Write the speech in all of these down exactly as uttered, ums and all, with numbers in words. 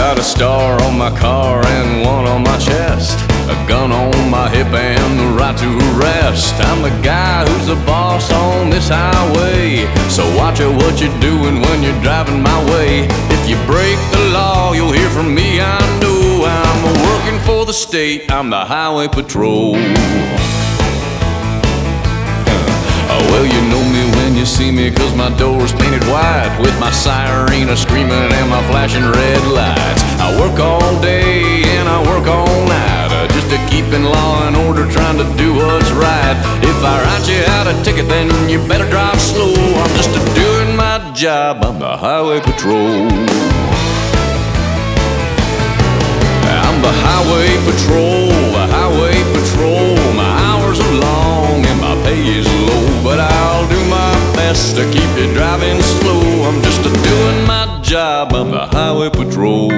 got a star on my car and one on my chest, a gun on my hip and the right to arrest. I'm the guy who's the boss on this highway, so watch out what you're doing when you're driving my way. If you break the law, you'll hear from me, I know. I'm working for the state, I'm the highway patrol. Well, you know me when you see me, cause my door's painted white, with my siren a-screaming and my flashing red lights. I work all day and I work all night, uh, just to keep in law and order, trying to do what's right. If I write you out a ticket, then you better drive slow. I'm just a doing my job, I'm the highway patrol. I'm the highway patrol, the highway patrol. My hours are long and my pay is low, but I'll do my best to keep you driving slow. I'm just a doing my job, I'm the highway patrol.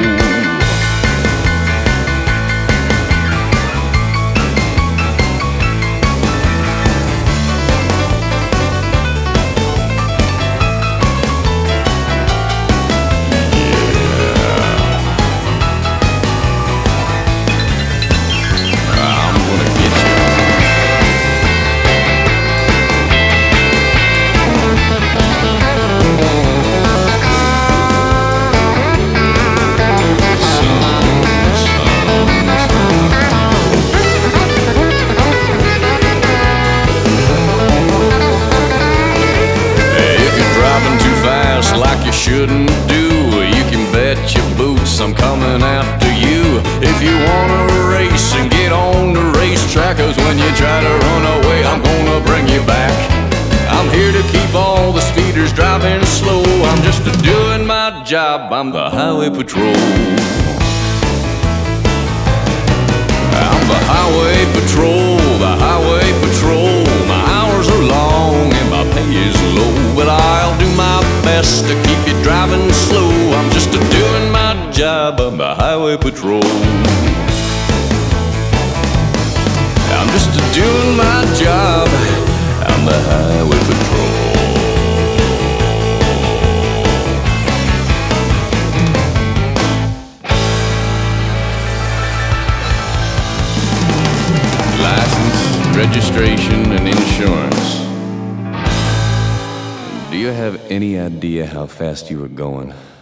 Like you shouldn't do, you can bet your boots I'm coming after you. If you wanna race and get on the racetrack, cause when you try to run away, I'm gonna bring you back. I'm here to keep all the speeders driving slow. I'm just a doing my job, I'm the highway patrol. I'm the highway patrol, the highway patrol. My hours are long and my pay is low, but I'll do my best to keep you driving slow. I'm just a doing my job, I'm the highway patrol. I'm just a doing my job, I'm the highway patrol. License, registration, and insurance. Do you have any idea how fast you were going?